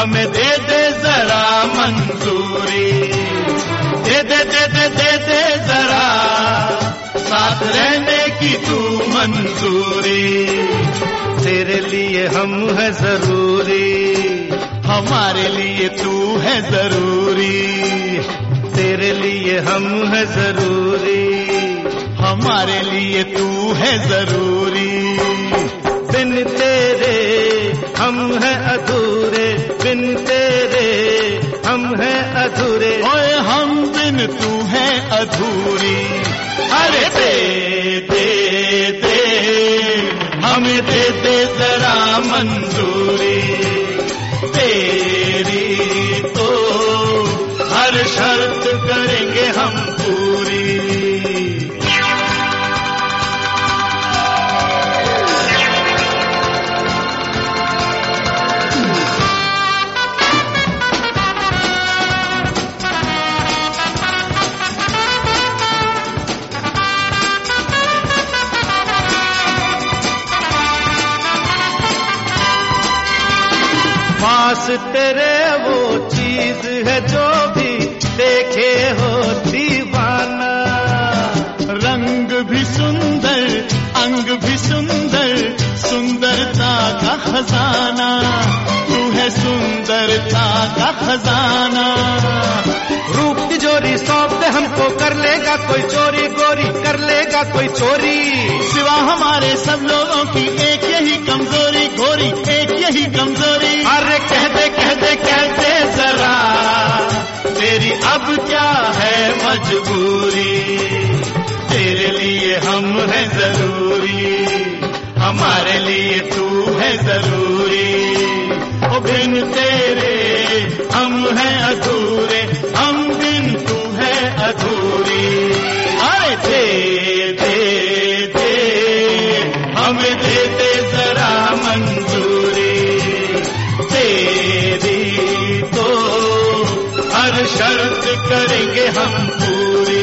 हमें दे दे जरा मंजूरी, दे दे दे दे दे दे जरा साथ रहने की तू मंजूरी। तेरे लिए हम है जरूरी, हमारे लिए तू है जरूरी। तेरे लिए हम है जरूरी, हमारे लिए तू है जरूरी। बिन तेरे हम हैं अधूरे, बिन तेरे हम हैं अधूरे। ओए हम बिन तू है अधूरी। अरे दे दे दे हमें दे दे जरा मंजूरी, तेरी तो हर शर्त करेंगे हम पूरी। पास तेरे वो चीज है जो भी देखे हो दीवाना, रंग भी सुंदर अंग भी सुंदर, सुंदरता का खजाना तू है, सुंदरता का खजाना। रूप तिजोरी सौंप दे हमको, कर लेगा कोई चोरी, गोरी कर लेगा कोई चोरी। सिवा हमारे सब लोगों की एक यही कमजोरी, गोरी एक यही कमजोरी। अरे कह दे कह दे कह दे जरा तेरी अब क्या है मजबूरी। तेरे लिए हम है जरूरी, हमारे लिए तू है जरूरी। ओ बिन तेरे हम हैं अधूरे, हम बिन तू है अधूरी। अरे दे दे दे हमें दे दे जरा मंजूरी, तेरी तो हर शर्त करेंगे हम पूरी।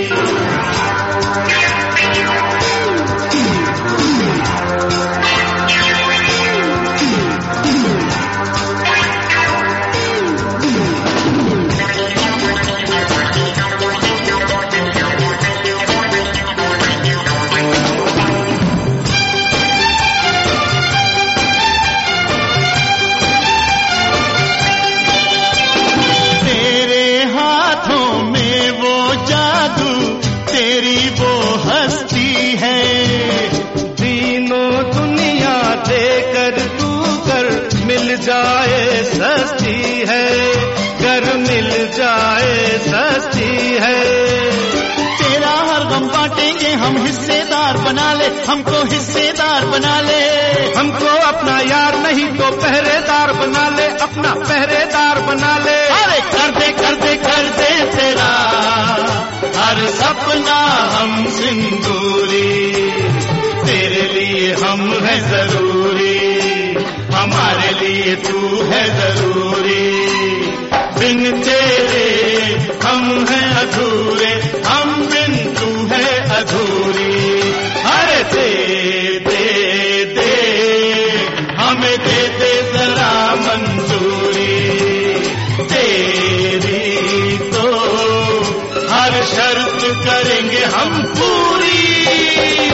तेरी वो हस्ती है, तीनों दुनिया देकर तू कर मिल जाए सस्ती है, कर मिल जाए सस्ती है। तेरा हर गम बांटेंगे हम, हिस्सेदार बना ले हमको, हिस्सेदार बना ले हमको। अपना यार नहीं तो पहरेदार बना ले, अपना पहरेदार बना ले। अरे कर दे कर दे कर दे तेरा हर सपना हम सिंदूरी। तेरे लिए हम है जरूरी, हमारे लिए तू है जरूरी। बिन तेरे हम हैं अधूरे, हम बिन तू है अधूरी। अरे दे दे दे हमें दे दे जरा मंजूरी, तेरी तो हर शर्त करेंगे हम पूरी।